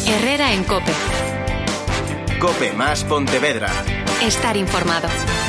Herrera en COPE. COPE más Pontevedra. Estar informado.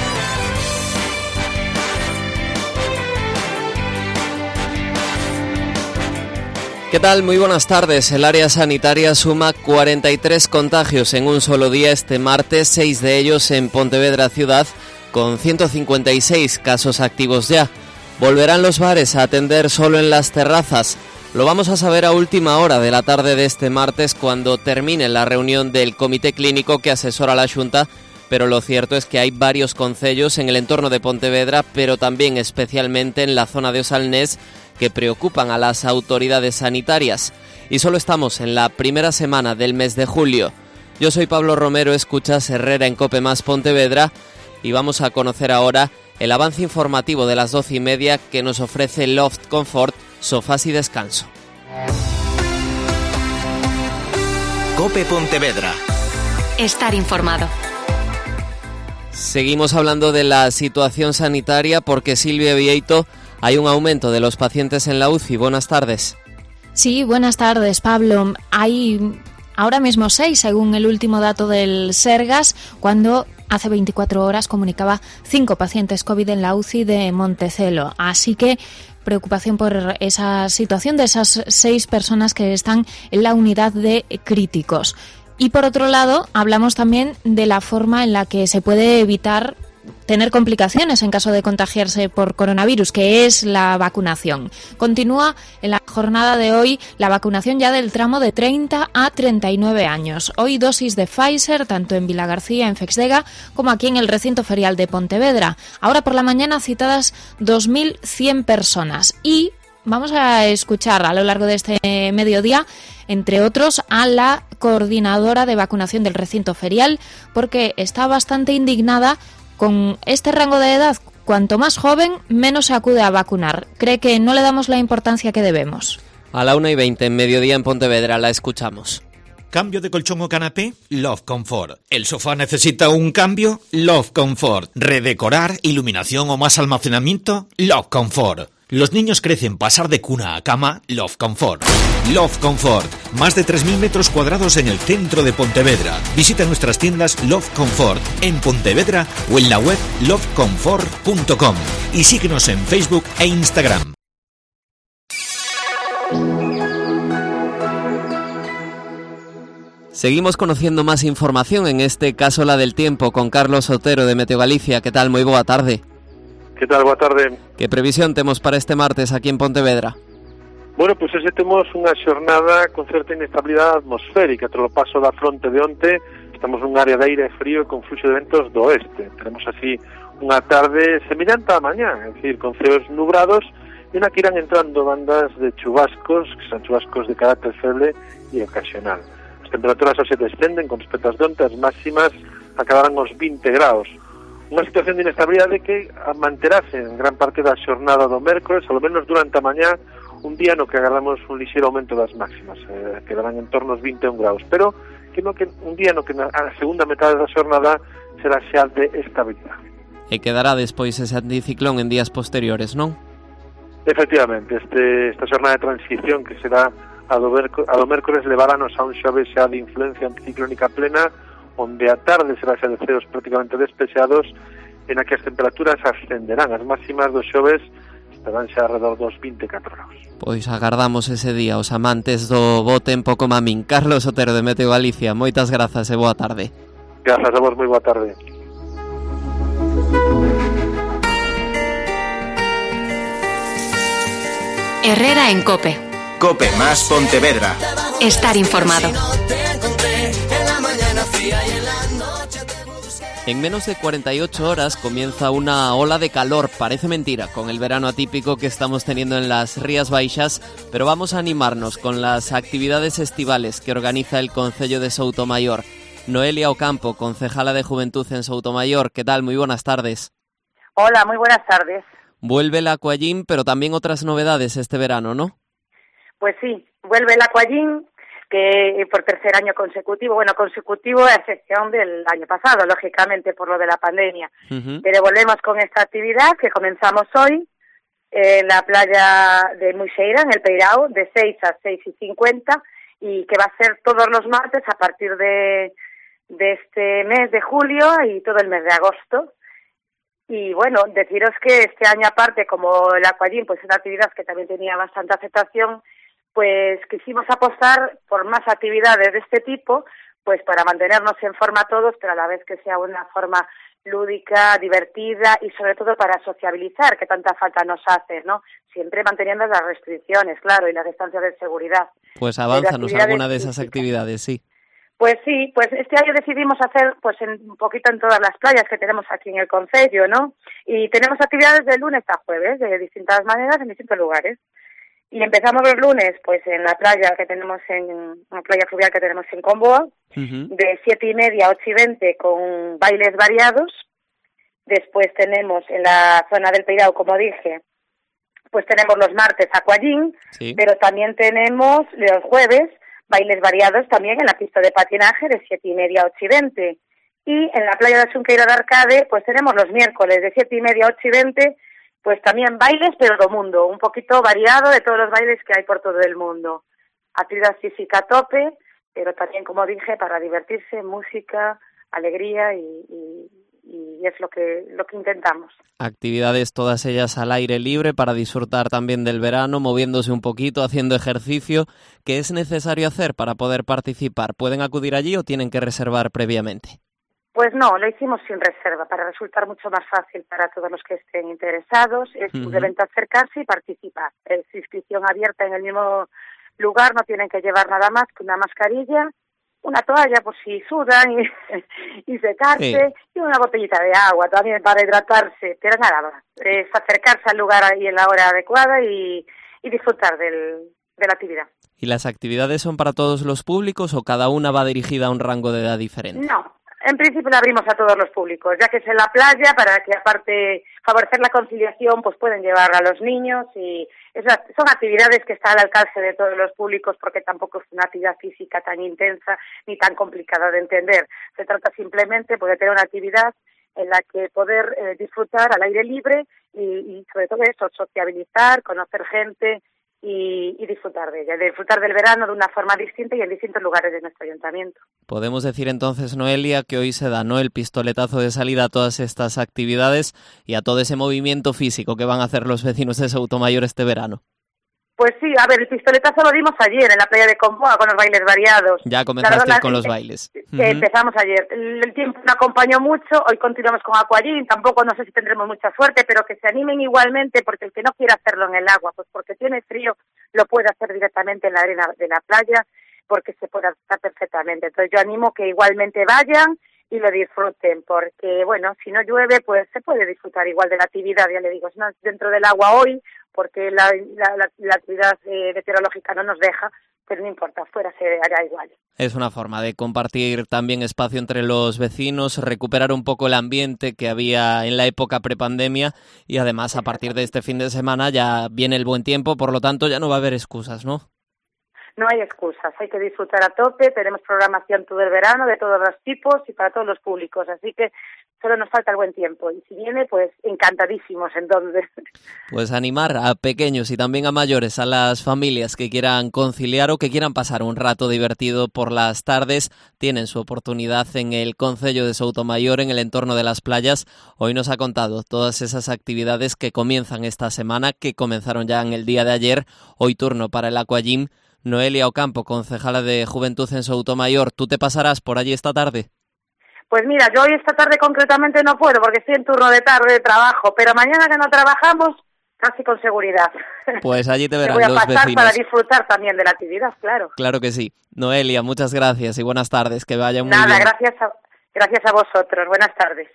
¿Qué tal? Muy buenas tardes. El área sanitaria suma 43 contagios en un solo día este martes, 6 de ellos en Pontevedra ciudad, con 156 casos activos ya. ¿Volverán los bares a atender solo en las terrazas? Lo vamos a saber a última hora de la tarde de este martes, cuando termine la reunión del comité clínico que asesora a la Xunta, pero lo cierto es que hay varios concellos en el entorno de Pontevedra, pero también especialmente en la zona de Osalnés, que preocupan a las autoridades sanitarias. Y solo estamos en la primera semana del mes de julio. Yo soy Pablo Romero, escuchas Herrera en COPE más Pontevedra, y vamos a conocer ahora el avance informativo de las 12:30 que nos ofrece Loft Comfort, sofás y descanso. COPE Pontevedra. Estar informado. Seguimos hablando de la situación sanitaria porque, Silvia Vieito, hay un aumento de los pacientes en la UCI. Buenas tardes. Sí, buenas tardes, Pablo. Hay ahora mismo 6, según el último dato del Sergas, cuando hace 24 horas comunicaba 5 pacientes COVID en la UCI de Montecelo. Así que preocupación por esa situación de esas 6 personas que están en la unidad de críticos. Y por otro lado, hablamos también de la forma en la que se puede evitar tener complicaciones en caso de contagiarse por coronavirus, que es la vacunación. Continúa en la jornada de hoy la vacunación ya del tramo de 30 a 39 años. Hoy dosis de Pfizer, tanto en Vilagarcía, en Fexdega, como aquí en el recinto ferial de Pontevedra. Ahora por la mañana citadas 2.100 personas. Y vamos a escuchar a lo largo de este mediodía, entre otros, a la coordinadora de vacunación del recinto ferial, porque está bastante indignada con este rango de edad. Cuanto más joven, menos se acude a vacunar. Cree que no le damos la importancia que debemos. A la 1:20 en mediodía en Pontevedra la escuchamos. ¿Cambio de colchón o canapé? Love Comfort. ¿El sofá necesita un cambio? Love Comfort. ¿Redecorar, iluminación o más almacenamiento? Love Comfort. Los niños crecen, pasar de cuna a cama, Love Comfort. Love Comfort, más de 3.000 metros cuadrados en el centro de Pontevedra. Visita nuestras tiendas Love Comfort en Pontevedra o en la web lovecomfort.com y síguenos en Facebook e Instagram. Seguimos conociendo más información, en este caso la del tiempo, con Carlos Otero de Meteo Galicia. ¿Qué tal? Moi boa tarde. Que tal? Boa tarde. Que previsión temos para este martes aquí en Pontevedra? Bueno, pois hoxe temos unha xornada con certa inestabilidade atmosférica. Tras o paso da fronte de onte, estamos nun área de aire frío e con fluxo de ventos do oeste. Tenemos así unha tarde semellante á mañá, é dicir, con ceos nubrados, e na que irán entrando bandas de chubascos, que son chubascos de carácter feble e ocasional. As temperaturas hoxe descenden con respecto ás de onte, as máximas acabarán os 20 graus. Unha situación de inestabilidade que manterase en gran parte da xornada do mércores, ao menos durante a mañá, un día no que agardamos un lixeiro aumento das máximas, quedarán en torno aos 21 graus, pero que un día no que a segunda metade da xornada será xa de estabilidade. E quedará despois ese anticiclón en días posteriores, non? Efectivamente, esta xornada de transición que será a do mércores leváranos a un xoves xa de influencia anticiclónica plena, onde a tarde será xa de ceos prácticamente despexados, en a que as temperaturas ascenderán. As máximas do xoves estarán xa alrededor dos 24 graus. Pois agardamos ese día, os amantes do bo tempo como a min. Carlos Otero de Meteo Galicia, moitas grazas e boa tarde. Grazas a vos, moi boa tarde. Herrera en COPE. COPE más Pontevedra. Estar informado. En menos de 48 horas comienza una ola de calor, parece mentira, con el verano atípico que estamos teniendo en las Rías Baixas, pero vamos a animarnos con las actividades estivales que organiza el Concello de Soutomaior. Noelia Ocampo, concejala de Juventud en Soutomaior, ¿qué tal? Muy buenas tardes. Hola, muy buenas tardes. Vuelve el Aquagym, pero también otras novedades este verano, ¿no? Pues sí, vuelve el Aquagym, que por tercer año consecutivo, a excepción del año pasado, lógicamente por lo de la pandemia. Pero volvemos con esta actividad que comenzamos hoy en la playa de Muixeira, en el Peirao, de 6 a 6:50, y que va a ser todos los martes a partir de este mes de julio y todo el mes de agosto. Y bueno, deciros que este año, aparte, como el aquagym pues es una actividad que también tenía bastante aceptación, pues quisimos apostar por más actividades de este tipo, pues para mantenernos en forma todos, pero a la vez que sea una forma lúdica, divertida y sobre todo para sociabilizar, que tanta falta nos hace, ¿no? Siempre manteniendo las restricciones, claro, y las distancias de seguridad. Pues avánzanos alguna de esas actividades, sí. Pues sí, pues este año decidimos hacer pues un poquito en todas las playas que tenemos aquí en el concello, ¿no? Y tenemos actividades de lunes a jueves, de distintas maneras, en distintos lugares. Y empezamos los lunes, pues en la playa que tenemos una playa fluvial que tenemos en Comboa, de 7:30 a 8:20 con bailes variados. Después tenemos en la zona del Peirao, como dije, pues tenemos los martes aquagym, sí, pero también tenemos los jueves bailes variados también en la pista de patinaje de 7:30 a 8:20. Y en la playa de Xunqueira de Arcade, pues tenemos los miércoles de 7:30 a 8:20, pues también bailes, pero do mundo, un poquito variado de todos los bailes que hay por todo el mundo. Actividad física a tope, pero también, como dije, para divertirse, música, alegría y es lo que intentamos. Actividades todas ellas al aire libre para disfrutar también del verano, moviéndose un poquito, haciendo ejercicio. ¿Qué es necesario hacer para poder participar? ¿Pueden acudir allí o tienen que reservar previamente? Pues no, lo hicimos sin reserva, para resultar mucho más fácil para todos los que estén interesados. Es simplemente acercarse y participar. Es inscripción abierta en el mismo lugar, no tienen que llevar nada más que una mascarilla, una toalla por si sudan y secarse, y una botellita de agua también para hidratarse, pero nada más. Es acercarse al lugar ahí en la hora adecuada y disfrutar de la actividad. ¿Y las actividades son para todos los públicos o cada una va dirigida a un rango de edad diferente? No. En principio la abrimos a todos los públicos, ya que es en la playa, para que aparte favorecer la conciliación, pues pueden llevar a los niños y son actividades que están al alcance de todos los públicos porque tampoco es una actividad física tan intensa ni tan complicada de entender. Se trata simplemente pues, de tener una actividad en la que poder disfrutar al aire libre y sobre todo eso, sociabilizar, conocer gente y disfrutar de ella, de disfrutar del verano de una forma distinta y en distintos lugares de nuestro ayuntamiento. Podemos decir entonces, Noelia, que hoy se da, ¿no?, el pistoletazo de salida a todas estas actividades y a todo ese movimiento físico que van a hacer los vecinos de Soutomayor este verano. Pues sí, a ver, el pistoletazo lo dimos ayer en la playa de Comboa con los bailes variados. Ya comenzaste con los bailes. Empezamos ayer. El tiempo no acompañó mucho, hoy continuamos con aquagym, tampoco no sé si tendremos mucha suerte, pero que se animen igualmente, porque el que no quiera hacerlo en el agua, pues porque tiene frío, lo puede hacer directamente en la arena de la playa, porque se puede adaptar perfectamente. Entonces yo animo que igualmente vayan y lo disfruten, porque bueno, si no llueve, pues se puede disfrutar igual de la actividad, ya le digo, no dentro del agua hoy, porque la actividad meteorológica no nos deja, pero no importa, fuera se hará igual. Es una forma de compartir también espacio entre los vecinos, recuperar un poco el ambiente que había en la época prepandemia y además a partir de este fin de semana ya viene el buen tiempo, por lo tanto ya no va a haber excusas, ¿no? No hay excusas, hay que disfrutar a tope, tenemos programación todo el verano de todos los tipos y para todos los públicos, así que solo nos falta el buen tiempo y si viene, pues encantadísimos entonces. Pues animar a pequeños y también a mayores, a las familias que quieran conciliar o que quieran pasar un rato divertido por las tardes, tienen su oportunidad en el concello de Soutomayor, en el entorno de las playas. Hoy nos ha contado todas esas actividades que comienzan esta semana, que comenzaron ya en el día de ayer, hoy turno para el aquagym. Noelia Ocampo, concejala de Juventud en Soutomayor, ¿tú te pasarás por allí esta tarde? Pues mira, yo hoy esta tarde concretamente no puedo porque estoy en turno de tarde de trabajo, pero mañana que no trabajamos, casi con seguridad. Pues allí te verán los vecinos. Voy a pasar para disfrutar también de la actividad, claro. Claro que sí. Noelia, muchas gracias y buenas tardes, que vaya muy bien. Nada, gracias a vosotros, buenas tardes.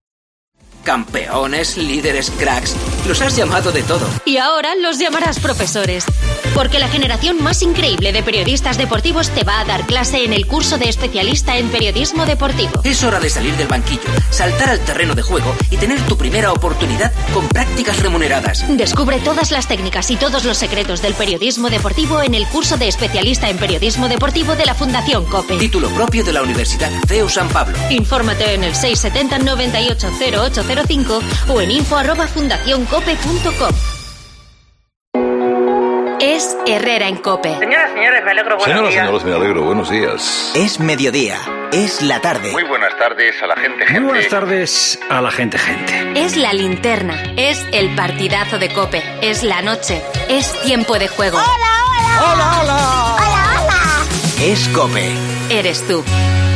Campeones, líderes, cracks, los has llamado de todo. Y ahora los llamarás profesores. Porque la generación más increíble de periodistas deportivos te va a dar clase en el curso de especialista en periodismo deportivo. Es hora de salir del banquillo, saltar al terreno de juego y tener tu primera oportunidad con prácticas remuneradas. Descubre todas las técnicas y todos los secretos del periodismo deportivo en el curso de especialista en periodismo deportivo de la Fundación COPE. Título propio de la Universidad CEU San Pablo. Infórmate en el 670 98 0805 o en info@fundacioncope.com. Es Es Herrera en COPE. Señoras, señores, me alegro, buenos días. Señoras, me alegro, buenos días. Es mediodía, es la tarde. Muy buenas tardes a la gente. Muy buenas tardes a la gente. Es la linterna, es el partidazo de COPE, es la noche, es tiempo de juego. ¡Hola! Es COPE. Eres tú.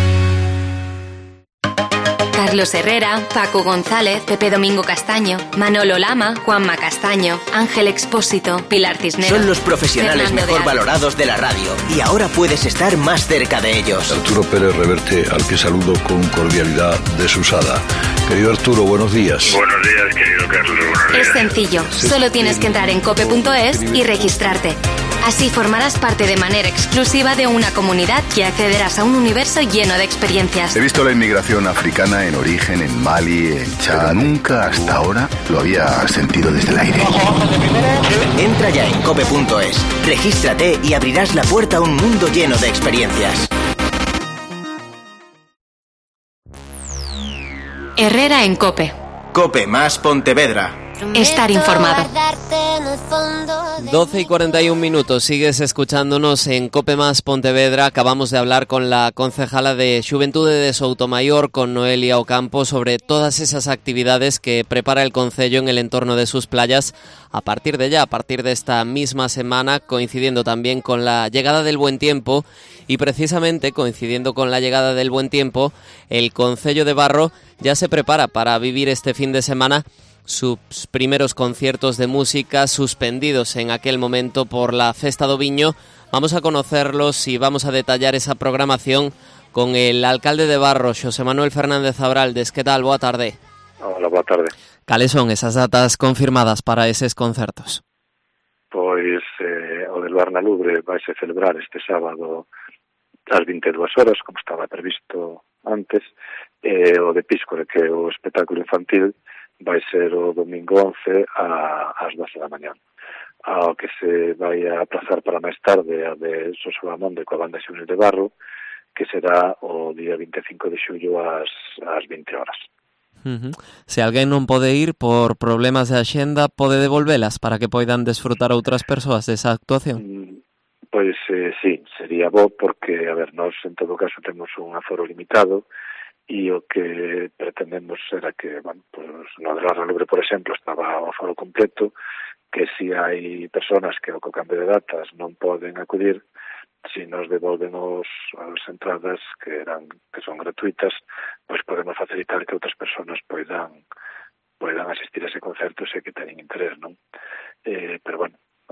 Carlos Herrera, Paco González, Pepe Domingo Castaño, Manolo Lama, Juanma Castaño, Ángel Expósito, Pilar Cisneros. Son los profesionales Fernando mejor de Aro. valorados de la radio y ahora puedes estar más cerca de ellos. Arturo Pérez Reverte, al que saludo con cordialidad desusada. Querido Arturo, buenos días. Buenos días, querido Carlos. Buenos días. Es sencillo, solo tienes que entrar en cope.es y registrarte. Así formarás parte de manera exclusiva de una comunidad y accederás a un universo lleno de experiencias. He visto la inmigración africana en origen en Mali, en Chad. Nunca hasta ahora lo había sentido desde el aire. Entra ya en cope.es, regístrate y abrirás la puerta a un mundo lleno de experiencias. Herrera en COPE. COPE más Pontevedra. Estar informado. 12 y 41 minutos, sigues escuchándonos en COPE más Pontevedra. Acabamos de hablar con la concejala de Xuventude de Soutomayor, con Noelia Ocampo, sobre todas esas actividades que prepara el concello en el entorno de sus playas a partir de esta misma semana, coincidiendo también con la llegada del buen tiempo. Y precisamente coincidiendo con la llegada del buen tiempo, el concello de Barro ya se prepara para vivir este fin de semana sus primeros conciertos de música, suspendidos en aquel momento por la Festa do Viño. Vamos a conocerlos y vamos a detallar esa programación con el alcalde de Barro, Xosé Manuel Fernández Abraldes. Que tal? Boa tarde. Hola, boa tarde. Cales son esas datas confirmadas para eses concertos? Pois o del Bar na Lubre vaise celebrar este sábado ás 22 horas, como estaba previsto antes, o de Píscore, que é o espectáculo infantil, vai ser o domingo 11 ás 12 da mañá. Ao que se vai a aplazar para máis tarde a de Sosolamón de coa banda Xunil de Barro, que será o día 25 de xullo ás 20 horas. Se alguén non pode ir por problemas de axenda, pode devolvelas para que poidan desfrutar outras persoas desa actuación? Pois sí, sería bo porque, a ver, nós en todo caso temos un aforo limitado e o que pretendemos era que, bueno, pues no de la Lubre, por exemplo, estaba o aforo completo, que si hai personas que ao cambio de datas non poden acudir, si nos devolven as entradas que son gratuitas, pois podemos facilitar que outras personas poidan asistir a ese concerto se que teñen interés, non? Pero bueno,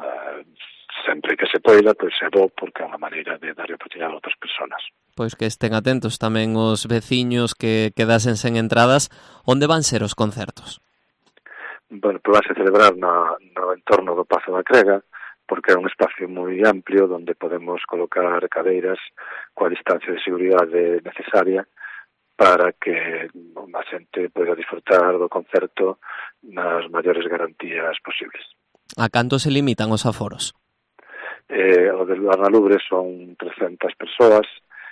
sempre que se poida, pois é bo porque é unha maneira de dar oportunidade a outras personas. Pois que estén atentos tamén os veciños que quedasen sen entradas. Onde van ser os concertos? Bueno, pois vanse celebrar no entorno do Pazo da Crega, porque é un espacio moi amplio onde podemos colocar cadeiras coa distancia de seguridade necesaria para que a xente poida disfrutar do concerto nas maiores garantías posibles. A canto se limitan os aforos? O del Bar na Lubre son 300 persoas,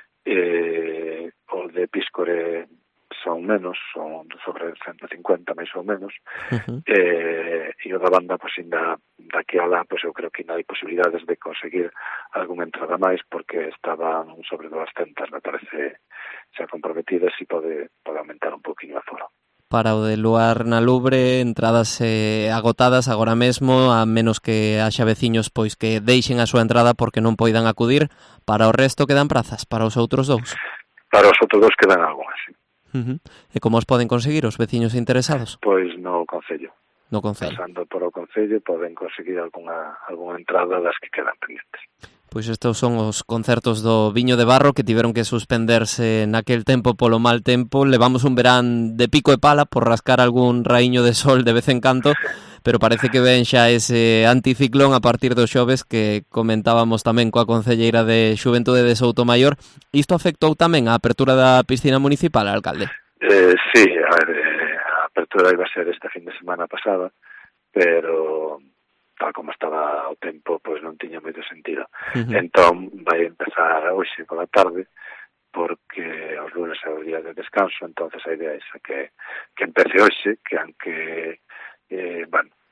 o de Píscore son menos, son sobre 150 máis ou menos, e o da banda, pois, ainda daqui a lá, pois eu creo que ainda hai posibilidades de conseguir algunha entrada máis, porque estaban sobre 200, me parece, xa comprometidas, e pode aumentar un poquinho a foro. Para o de Luar na Lubre, entradas agotadas agora mesmo, a menos que haxa veciños pois que deixen a súa entrada porque non poidan acudir. Para o resto quedan prazas, para os outros dous? Para os outros dous quedan algunhas, sí. E como os poden conseguir os veciños interesados? Pois no Concello. No Concello. Pasando por o Concello poden conseguir algunha entrada das que quedan pendientes. Pois estes son os concertos do Viño de Barro que tiveron que suspenderse naquel tempo polo mal tempo. Levamos un verán de pico e pala por rascar algún raíño de sol de vez en canto, pero parece que ven xa ese anticiclón a partir dos xoves que comentábamos tamén coa concelleira de Xuventude de Soutomayor. Isto afectou tamén a apertura da piscina municipal, alcalde? Sí, a apertura iba a ser este fin de semana pasada, pero tal como estaba o tempo, pois non tiña moito sentido. Entón, vai empezar hoxe pola tarde, porque os lunes é o día de descanso, entonces a idea é esa, que empece hoxe, que aunque,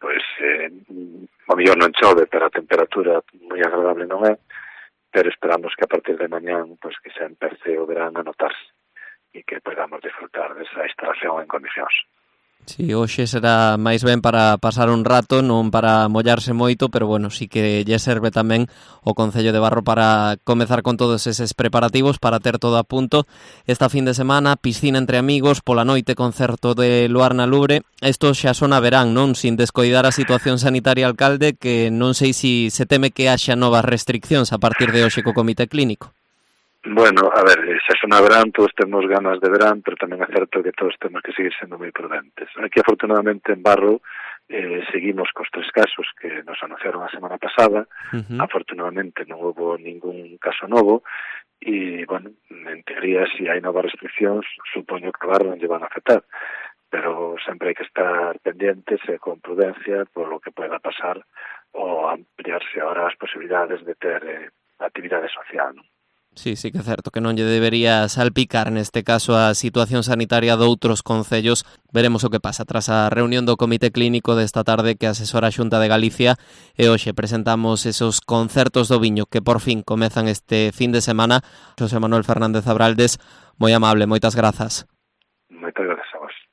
pois o mellor non chove, pero a temperatura moi agradable non é, pero esperamos que a partir de mañán pois que se empece o verán a notarse e que podamos disfrutar desa instalación en condicións. Si, hoxe será máis ben para pasar un rato, non para mollarse moito, pero bueno, sí que lle serve tamén o Concello de Barro para comezar con todos eses preparativos, para ter todo a punto. Esta fin de semana, piscina entre amigos, pola noite concerto de Luarna Lubre. Isto xa sona verán, non? Sin descoidar a situación sanitaria, alcalde, que non sei se teme que haxa novas restriccións a partir de hoxe co comité clínico. Bueno, a ver, xa sona verán, todos temos ganas de verán, pero tamén é certo que todos temos que seguir sendo moi prudentes. Aquí, afortunadamente, en Barro, seguimos cos 3 casos que nos anunciaron a semana pasada. Afortunadamente non houve ningún caso novo, e, bueno, en teoría, se hai novas restriccións, supoño que Barro non lle van a afectar, pero sempre hai que estar pendientes e con prudencia por lo que pueda pasar ou ampliarse ahora as posibilidades de ter actividade social, non? Sí, sí que é certo que non lle debería salpicar neste caso a situación sanitaria doutros concellos. Veremos o que pasa tras a reunión do Comité Clínico desta tarde que asesora a Xunta de Galicia, e hoxe presentamos esos concertos do viño que por fin comezan este fin de semana. José Manuel Fernández Abraldes, moi amable, moitas grazas. Moitas grazas a vos.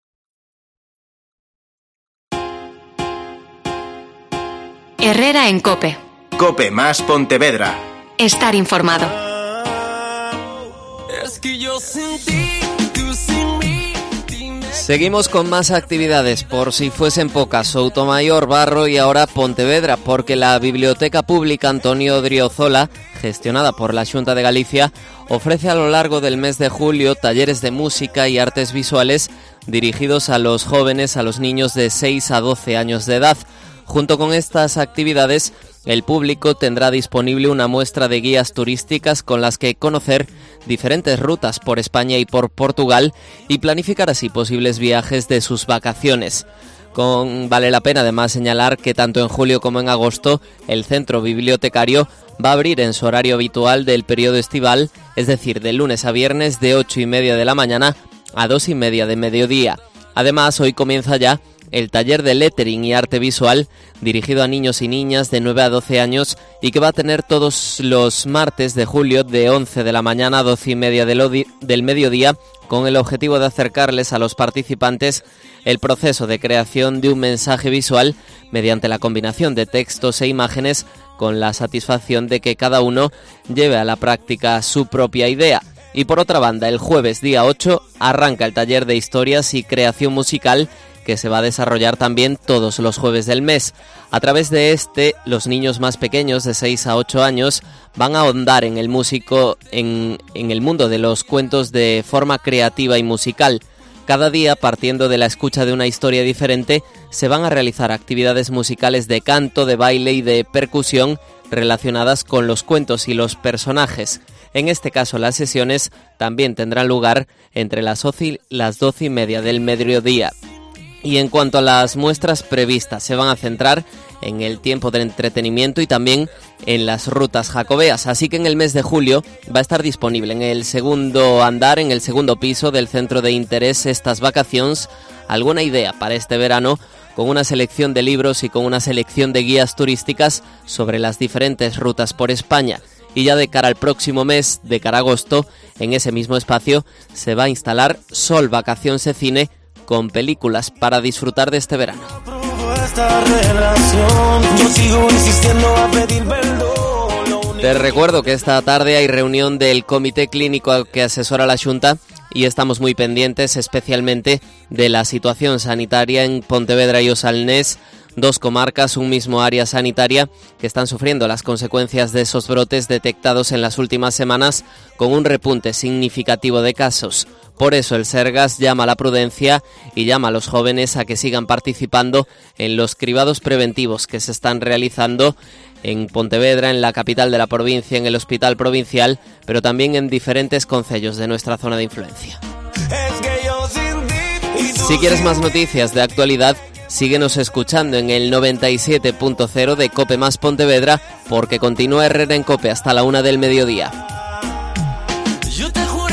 Herrera en COPE. COPE más Pontevedra. Estar informado. Seguimos con más actividades, por si fuesen pocas. Soutomaior, Barro y ahora Pontevedra, porque la Biblioteca Pública Antonio Odriozola, gestionada por la Xunta de Galicia, ofrece a lo largo del mes de julio talleres de música y artes visuales dirigidos a los jóvenes, a los niños de 6 a 12 años de edad. Junto con estas actividades, el público tendrá disponible una muestra de guías turísticas con las que conocer diferentes rutas por España y por Portugal y planificar así posibles viajes de sus vacaciones. Vale la pena además señalar que tanto en julio como en agosto el centro bibliotecario va a abrir en su horario habitual del periodo estival, es decir, de lunes a viernes de 8:30 de la mañana a 2:30 de mediodía. Además, hoy comienza ya el taller de lettering y arte visual dirigido a niños y niñas de 9 a 12 años y que va a tener todos los martes de julio de 11 de la mañana a 12:30 del mediodía, con el objetivo de acercarles a los participantes el proceso de creación de un mensaje visual mediante la combinación de textos e imágenes, con la satisfacción de que cada uno lleve a la práctica su propia idea. Y por otra banda, el jueves día 8 arranca el taller de historias y creación musical, que se va a desarrollar también todos los jueves del mes. A través de este, los niños más pequeños de 6 a 8 años van a ahondar en el el mundo de los cuentos de forma creativa y musical. Cada día, partiendo de la escucha de una historia diferente, se van a realizar actividades musicales de canto, de baile y de percusión relacionadas con los cuentos y los personajes. En este caso, las sesiones también tendrán lugar entre las 12:30 del mediodía. Y en cuanto a las muestras previstas, se van a centrar en el tiempo de entretenimiento y también en las rutas jacobeas. Así que en el mes de julio va a estar disponible en el segundo andar, en el segundo piso del Centro de Interés Estas Vacaciones, alguna idea para este verano, con una selección de libros y con una selección de guías turísticas sobre las diferentes rutas por España. Y ya de cara al próximo mes, de cara a agosto, en ese mismo espacio se va a instalar Sol Vacaciones e Cine, con películas para disfrutar de este verano. Te recuerdo que esta tarde hay reunión del Comité Clínico que asesora la Xunta y estamos muy pendientes especialmente de la situación sanitaria en Pontevedra y Osalnés, dos comarcas, un mismo área sanitaria, que están sufriendo las consecuencias de esos brotes detectados en las últimas semanas, con un repunte significativo de casos. Por eso el Sergas llama a la prudencia y llama a los jóvenes a que sigan participando en los cribados preventivos que se están realizando en Pontevedra, en la capital de la provincia, en el Hospital Provincial, pero también en diferentes concellos de nuestra zona de influencia. Si quieres más noticias de actualidad, síguenos escuchando en el 97.0 de COPE más Pontevedra, porque continúa Herrera en COPE hasta la 1 del mediodía. Yo te juro